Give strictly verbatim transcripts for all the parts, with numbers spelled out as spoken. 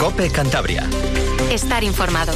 COPE Cantabria. Estar informado.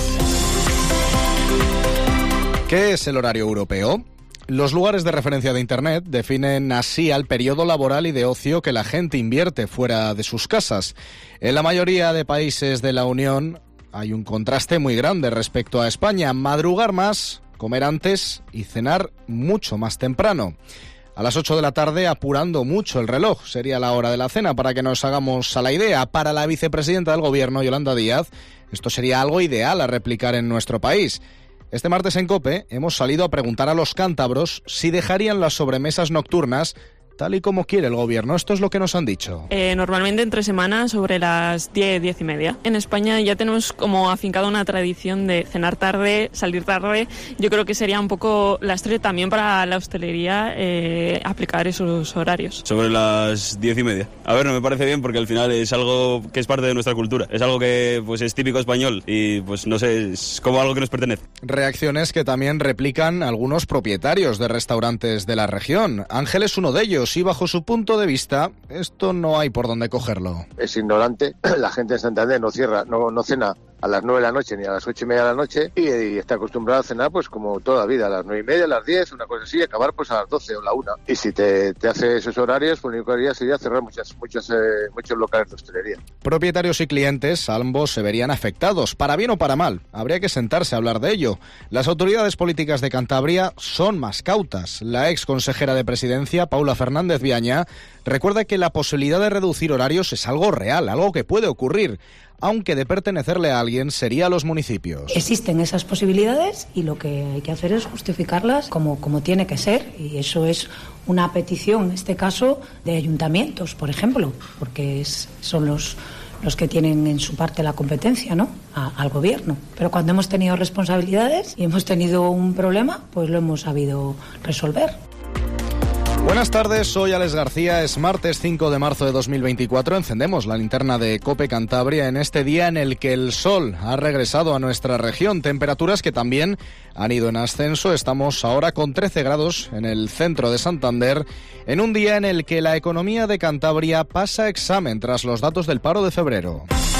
¿Qué es el horario europeo? Los lugares de referencia de Internet definen así al periodo laboral y de ocio que la gente invierte fuera de sus casas. En la mayoría de países de la Unión hay un contraste muy grande respecto a España. Madrugar más, comer antes y cenar mucho más temprano. A las ocho de la tarde, apurando mucho el reloj, sería la hora de la cena, para que nos hagamos a la idea. Para la vicepresidenta del Gobierno, Yolanda Díaz, esto sería algo ideal a replicar en nuestro país. Este martes en COPE hemos salido a preguntar a los cántabros si dejarían las sobremesas nocturnas tal y como quiere el Gobierno. Esto es lo que nos han dicho. Eh, normalmente entre semana sobre las diez, diez y media. En España ya tenemos como afincada una tradición de cenar tarde, salir tarde. Yo creo que sería un poco lastre también para la hostelería eh, aplicar esos horarios. Sobre las diez y media. A ver, no me parece bien porque al final es algo que es parte de nuestra cultura. Es algo que pues es típico español y pues no sé, es como algo que nos pertenece. Reacciones que también replican algunos propietarios de restaurantes de la región. Ángel es uno de ellos. Y bajo su punto de vista, esto no hay por dónde cogerlo. Es ignorante, la gente en Santander no cierra, no, no cena a las nueve de la noche ni a las ocho y media de la noche y, y está acostumbrado a cenar pues como toda la vida, a las nueve y media, a las diez, una cosa así, y acabar pues a las doce o la una. Y si te, te hace esos horarios, pues lo único que haría sería cerrar muchas, muchas, eh, muchos locales de hostelería. Propietarios y clientes, ambos se verían afectados, para bien o para mal. Habría que sentarse a hablar de ello. Las autoridades políticas de Cantabria son más cautas. La ex consejera de Presidencia, Paula Fernández Viaña, recuerda que la posibilidad de reducir horarios es algo real, algo que puede ocurrir, aunque de pertenecerle a alguien sería a los municipios. Existen esas posibilidades y lo que hay que hacer es justificarlas como, como tiene que ser, y eso es una petición, en este caso, de ayuntamientos, por ejemplo, porque es, son los, los que tienen en su parte la competencia, ¿no?, a, al gobierno. Pero cuando hemos tenido responsabilidades y hemos tenido un problema, pues lo hemos sabido resolver. Buenas tardes, soy Alex García, es martes cinco de marzo de dos mil veinticuatro, encendemos la linterna de COPE Cantabria en este día en el que el sol ha regresado a nuestra región, temperaturas que también han ido en ascenso. Estamos ahora con trece grados en el centro de Santander, en un día en el que la economía de Cantabria pasa examen tras los datos del paro de febrero.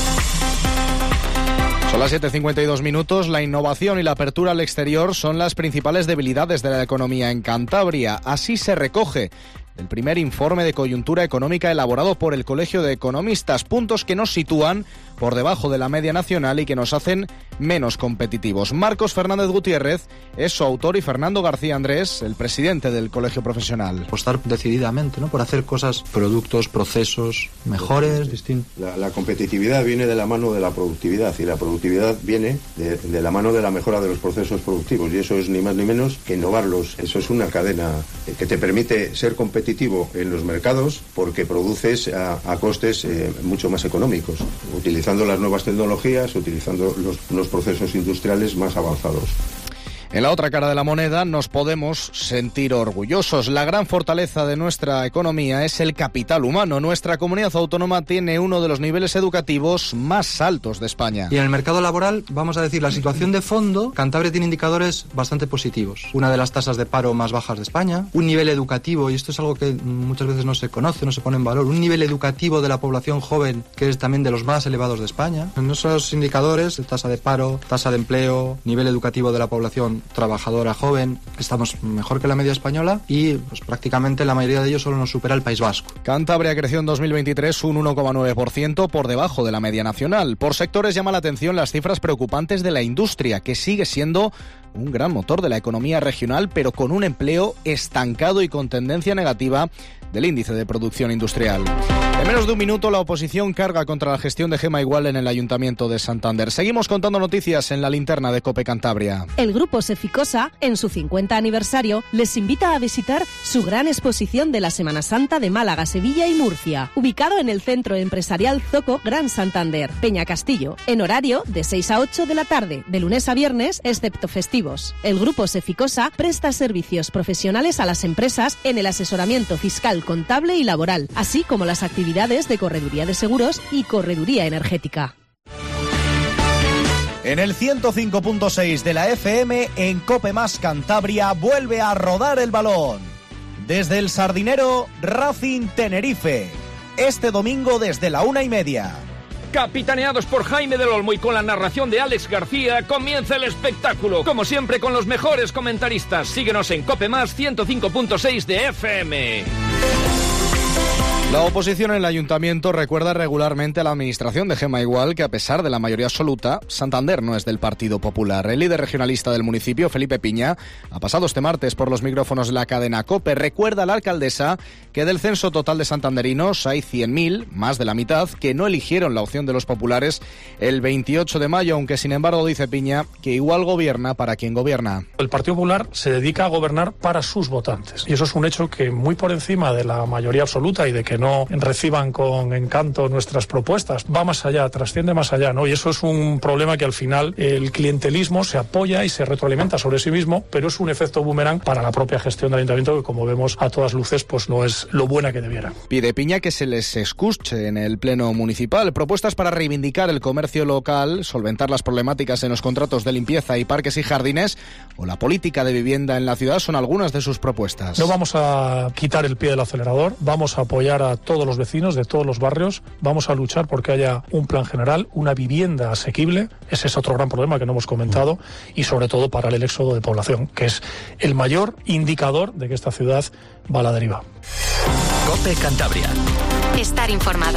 Son las siete cincuenta y dos minutos. La innovación y la apertura al exterior son las principales debilidades de la economía en Cantabria. Así se recoge el primer informe de coyuntura económica elaborado por el Colegio de Economistas, puntos que nos sitúan por debajo de la media nacional y que nos hacen menos competitivos. Marcos Fernández Gutiérrez es su autor y Fernando García Andrés, el presidente del Colegio Profesional. Apostar decididamente, ¿no?, por hacer cosas, productos, procesos mejores, distintos. La, la competitividad viene de la mano de la productividad y la productividad viene de, de la mano de la mejora de los procesos productivos, y eso es ni más ni menos que innovarlos. Eso es una cadena que te permite ser competitivo en los mercados porque produces a, a costes eh, mucho más económicos, utilizando las nuevas tecnologías, utilizando los, los procesos industriales más avanzados. En la otra cara de la moneda nos podemos sentir orgullosos. La gran fortaleza de nuestra economía es el capital humano. Nuestra comunidad autónoma tiene uno de los niveles educativos más altos de España. Y en el mercado laboral, vamos a decir, la situación de fondo, Cantabria tiene indicadores bastante positivos. Una de las tasas de paro más bajas de España, un nivel educativo, y esto es algo que muchas veces no se conoce, no se pone en valor, un nivel educativo de la población joven que es también de los más elevados de España. En esos indicadores, tasa de paro, tasa de empleo, nivel educativo de la población trabajadora joven, estamos mejor que la media española y pues prácticamente la mayoría de ellos solo nos supera el País Vasco. Cantabria creció en dos mil veintitrés un uno coma nueve por ciento por debajo de la media nacional. Por sectores llama la atención las cifras preocupantes de la industria, que sigue siendo un gran motor de la economía regional, pero con un empleo estancado y con tendencia negativa del índice de producción industrial. En menos de un minuto, la oposición carga contra la gestión de Gema Igual en el Ayuntamiento de Santander. Seguimos contando noticias en la linterna de COPE Cantabria. El grupo Seficosa, en su cincuenta aniversario, les invita a visitar su gran exposición de la Semana Santa de Málaga, Sevilla y Murcia, ubicado en el Centro Empresarial Zoco Gran Santander, Peña Castillo, en horario de seis a ocho de la tarde, de lunes a viernes, excepto festivos. El grupo Seficosa presta servicios profesionales a las empresas en el asesoramiento fiscal, contable y laboral, así como las actividades de correduría de seguros y correduría energética. En el ciento cinco punto seis de la F M, en COPE Más Cantabria, vuelve a rodar el balón. Desde el Sardinero, Racing Tenerife. Este domingo desde la una y media. capitaneados por Jaime del Olmo y con la narración de Alex García, comienza el espectáculo. Como siempre, con los mejores comentaristas. Síguenos en Cope Más ciento cinco punto seis de F M. La oposición en el ayuntamiento recuerda regularmente a la administración de Gema Igual que, a pesar de la mayoría absoluta, Santander no es del Partido Popular. El líder regionalista del municipio, Felipe Piña, ha pasado este martes por los micrófonos de la cadena COPE. Recuerda a la alcaldesa que del censo total de santanderinos hay cien mil, más de la mitad, que no eligieron la opción de los populares el veintiocho de mayo, aunque sin embargo dice Piña que igual gobierna para quien gobierna. El Partido Popular se dedica a gobernar para sus votantes y eso es un hecho que, muy por encima de la mayoría absoluta y de que no reciban con encanto nuestras propuestas, va más allá, trasciende más allá, ¿no? Y eso es un problema que al final el clientelismo se apoya y se retroalimenta sobre sí mismo, pero es un efecto boomerang para la propia gestión del ayuntamiento que, como vemos a todas luces, pues no es lo buena que debiera. Pide Piña que se les escuche en el pleno municipal. Propuestas para reivindicar el comercio local, solventar las problemáticas en los contratos de limpieza y parques y jardines o la política de vivienda en la ciudad son algunas de sus propuestas. No vamos a quitar el pie del acelerador, vamos a apoyar a todos los vecinos de todos los barrios, vamos a luchar porque haya un plan general, una vivienda asequible, ese es otro gran problema que no hemos comentado, y sobre todo parar el éxodo de población, que es el mayor indicador de que esta ciudad va a la deriva. COPE Cantabria. Estar informado.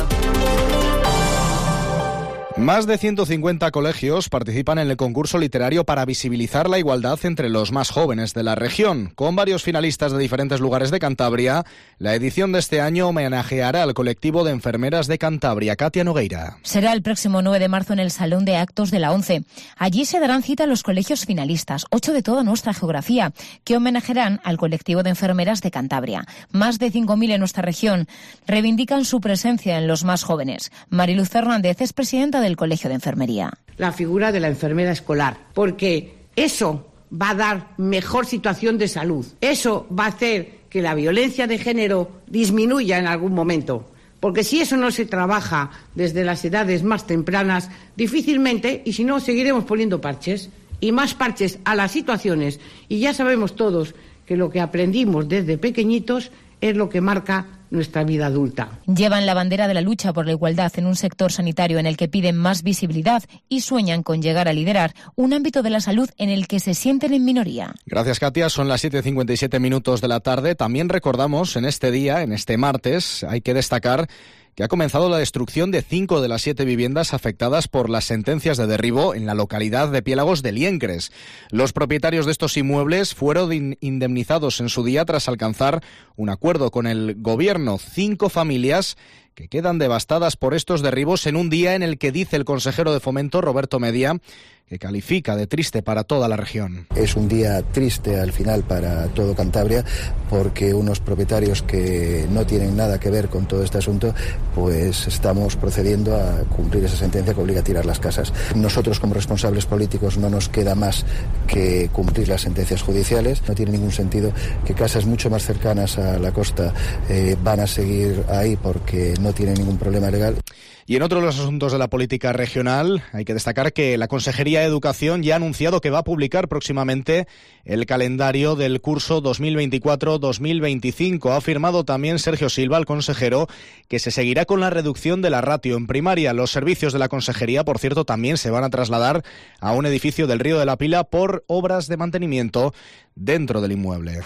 Más de ciento cincuenta colegios participan en el concurso literario para visibilizar la igualdad entre los más jóvenes de la región. Con varios finalistas de diferentes lugares de Cantabria, la edición de este año homenajeará al colectivo de enfermeras de Cantabria. Katia Nogueira. Será el próximo nueve de marzo en el Salón de Actos de la ONCE. Allí se darán cita los colegios finalistas, ocho de toda nuestra geografía, que homenajearán al colectivo de enfermeras de Cantabria. Más de cinco mil en nuestra región reivindican su presencia en los más jóvenes. Mariluz Fernández es presidenta de del Colegio de Enfermería. La figura de la enfermera escolar, porque eso va a dar mejor situación de salud. Eso va a hacer que la violencia de género disminuya en algún momento. Porque si eso no se trabaja desde las edades más tempranas, difícilmente, y si no, seguiremos poniendo parches y más parches a las situaciones. Y ya sabemos todos que lo que aprendimos desde pequeñitos es lo que marca nuestra vida adulta. Llevan la bandera de la lucha por la igualdad en un sector sanitario en el que piden más visibilidad y sueñan con llegar a liderar un ámbito de la salud en el que se sienten en minoría. Gracias, Katia. Son las siete y cincuenta y siete minutos de la tarde. También recordamos en este día, en este martes, hay que destacar que ha comenzado la destrucción de cinco de las siete viviendas afectadas por las sentencias de derribo en la localidad de Piélagos de Liencres. Los propietarios de estos inmuebles fueron indemnizados en su día tras alcanzar un acuerdo con el gobierno. Cinco familias que quedan devastadas por estos derribos en un día en el que dice el consejero de Fomento, Roberto Media, que califica de triste para toda la región. Es un día triste al final para todo Cantabria porque unos propietarios que no tienen nada que ver con todo este asunto, pues estamos procediendo a cumplir esa sentencia que obliga a tirar las casas. Nosotros como responsables políticos no nos queda más que cumplir las sentencias judiciales. No tiene ningún sentido que casas mucho más cercanas a la costa eh, van a seguir ahí porque no tienen ningún problema legal. Y en otro de los asuntos de la política regional, hay que destacar que la Consejería de Educación ya ha anunciado que va a publicar próximamente el calendario del curso dos mil veinticuatro dos mil veinticinco. Ha afirmado también Sergio Silva, el consejero, que se seguirá con la reducción de la ratio en primaria. Los servicios de la Consejería, por cierto, también se van a trasladar a un edificio del Río de la Pila por obras de mantenimiento dentro del inmueble.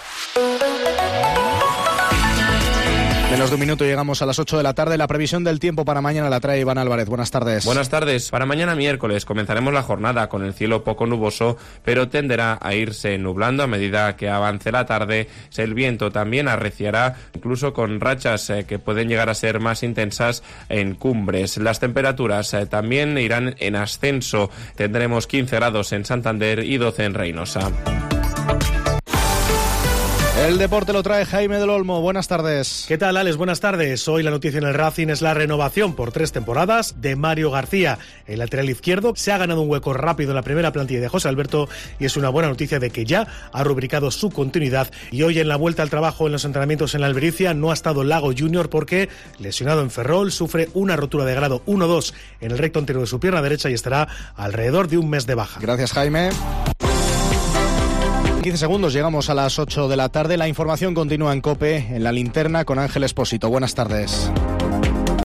Menos de un minuto llegamos a las ocho de la tarde. La previsión del tiempo para mañana la trae Iván Álvarez. Buenas tardes. Buenas tardes. Para mañana miércoles comenzaremos la jornada con el cielo poco nuboso, pero tenderá a irse nublando a medida que avance la tarde. El viento también arreciará, incluso con rachas eh, que pueden llegar a ser más intensas en cumbres. Las temperaturas eh, también irán en ascenso. Tendremos quince grados en Santander y doce en Reynosa. El deporte lo trae Jaime del Olmo. Buenas tardes. ¿Qué tal, Alex? Buenas tardes. Hoy la noticia en el Racing es la renovación por tres temporadas de Mario García. El lateral izquierdo se ha ganado un hueco rápido en la primera plantilla de José Alberto y es una buena noticia de que ya ha rubricado su continuidad. Y hoy en la vuelta al trabajo en los entrenamientos en la Albericia no ha estado Lago Junior porque, lesionado en Ferrol, sufre una rotura de grado uno dos en el recto anterior de su pierna derecha y estará alrededor de un mes de baja. Gracias, Jaime. quince segundos, llegamos a las ocho de la tarde. La información continúa en COPE, en la linterna con Ángel Expósito. Buenas tardes.